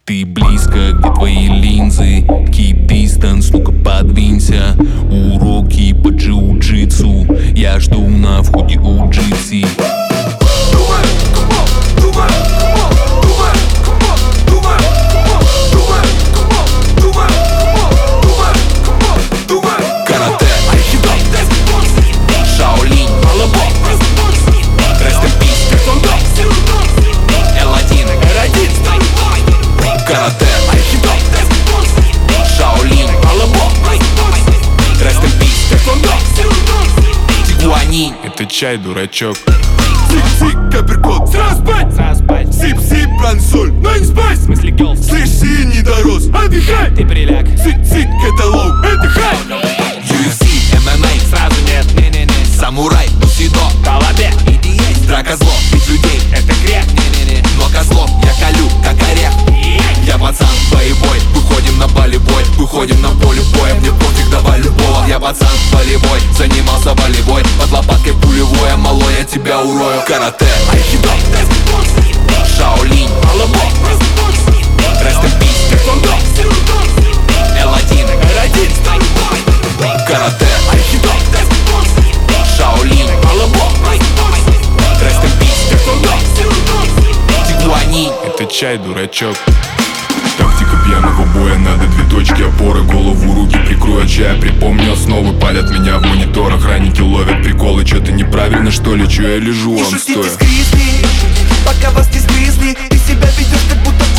Ты близко, где твои линзы? Keep distance, ну-ка подвинься. Уроки по джиу-джитсу я жду на входе у джипси. Карате, айкидо, Шаолинь, Rest in peace, тэквондо, L1, R1. Карате, айкидо, Шаолинь, Rest in peace, тэквондо, Тигуанин. Это чай, дурачок. Цик-цик, апперкот, сразу спать. Сип-сип, брансоль, но не спать. В смысле гелс? Слышь, ты не дорос, отдыхай. Ты приляг. Цик-цик, это лоу, это хай. UFC, MMA, Сразу нет, не-не-не. самурай, бусидо, Толобе. драка зло, бить людей, Это грех. не-не-не. Но козлов я колю, как орех. Я пацан боевой, выходим на болевой, выходим на поле боя. Мне пофиг, давай любого. Я пацан болевой, занимался волейбой, под лопаткой пулевой, а малой я тебя урою. Карате, айкидо, Шаолинь, Rest in peace, тэквондо, L1, R1. Карате, айкидо, Шаолинь, Rest in peace, тэквондо, Тигуанин. Это чай, дурачок. Тактика пьяного боя, надо две точки опоры. Голову, руки прикрою от чая, припомню основы. Палят меня в монитор, охранники ловят приколы. Чё-то неправильно, что ли, чё я лежу, Не вам шутите стоя. с Гризли, пока вас не сгрызли. Ты себя ведешь, как будто